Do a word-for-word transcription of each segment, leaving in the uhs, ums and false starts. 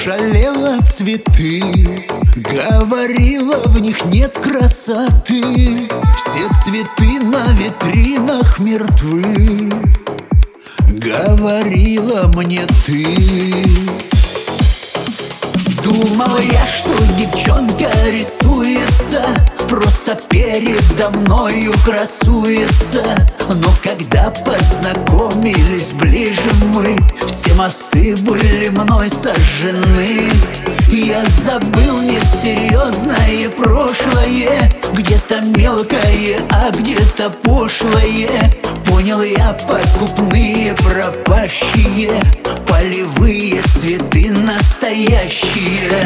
жалела цветы, говорила, в них нет красоты. Все цветы на витринах мертвы, говорила мне ты. Думала я, что девчонка рисуется, просто передо мною красуется. Но когда познакомились ближе мы, все мосты были мной сожжены. Я забыл несерьезное прошлое, где-то мелкое, а где-то пошлое. Понял я покупные пропащие, полевые цветы настоящие.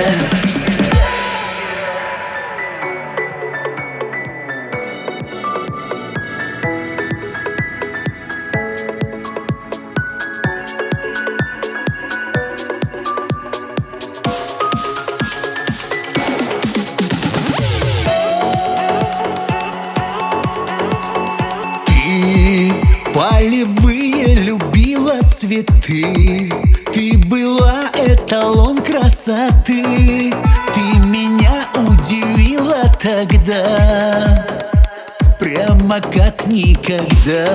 Полевые любила цветы, ты была эталон красоты. Ты меня удивила тогда, прямо как никогда.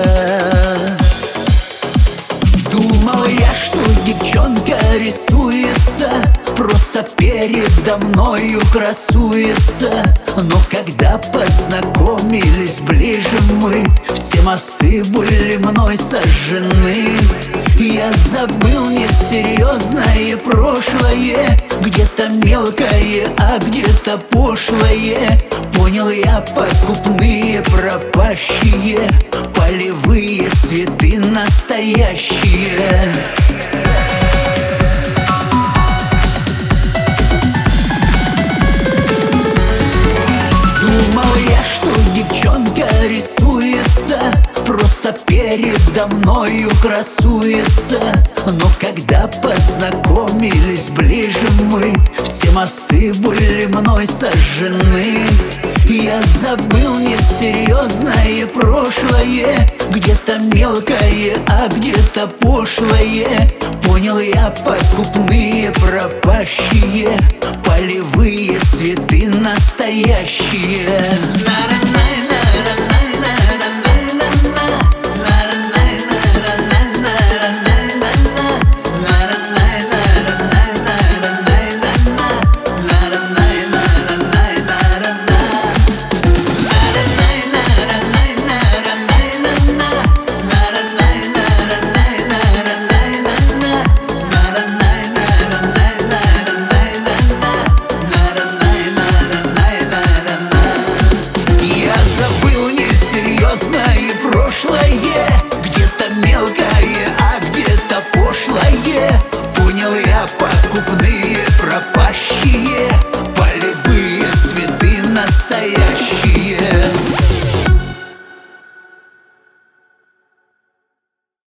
Думал я, что девчонка рисуется, просто передо мною красуется. Но когда познакомились ближе мы, все мосты были мной сожжены. Я забыл несерьезное прошлое, где-то мелкое, а где-то пошлое. Понял я покупные пропащие, полевые цветы настоящие. Думал я, что девчонка рисуется, просто передо мною красуется. Но когда познакомились ближе мы, все мосты были мной сожжены. Я забыл несерьезное прошлое, где-то мелкое, а где-то пошлое. Понял я покупные пропащие, полевые цветы настоящие. Где-то мелкое, а где-то пошлое. Понял я покупные пропащие,